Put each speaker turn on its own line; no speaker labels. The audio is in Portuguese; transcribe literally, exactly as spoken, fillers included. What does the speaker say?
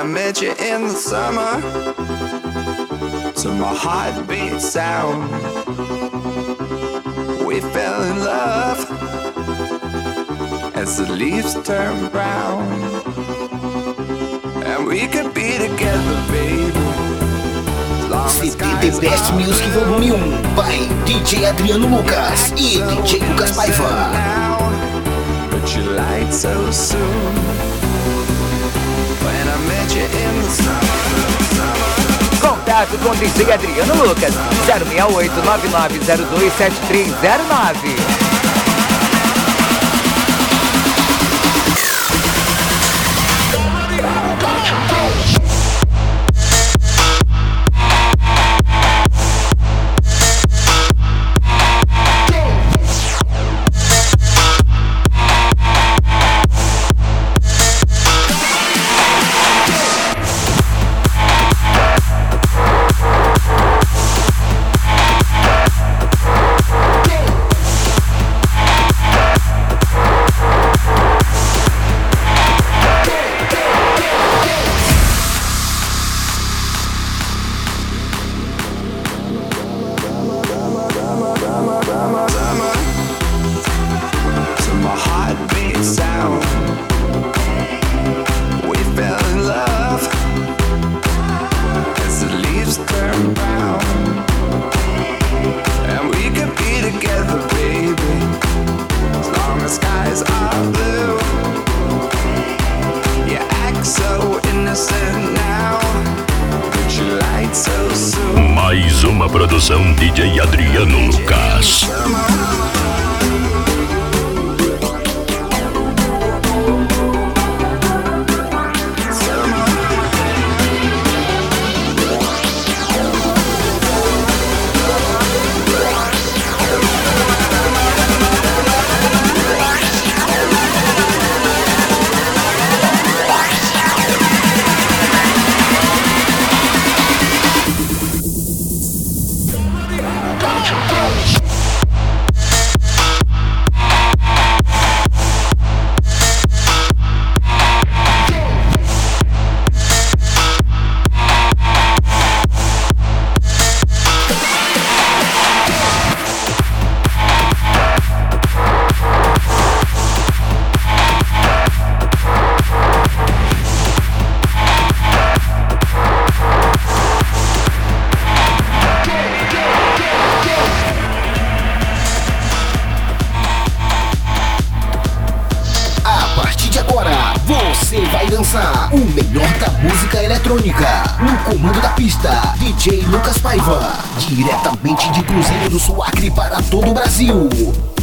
met you in the summer, to my heartbeat sound, we fell in love as the leaves turn brown, and we could be together, baby.
C D The Best Music Volume um by D J Adriano Lucas e D J Lucas Paiva.
But you lied so soon when I met you in the summer.
Contato com D J Adriano Lucas, zero seis oito nove nove zero dois sete três zero nove.
Mais uma produção D J Adriano Lucas.
Você vai dançar o melhor da música eletrônica. No comando da pista, D J Lucas Paiva, diretamente de Cruzeiro do Sul, Acre, para todo o Brasil.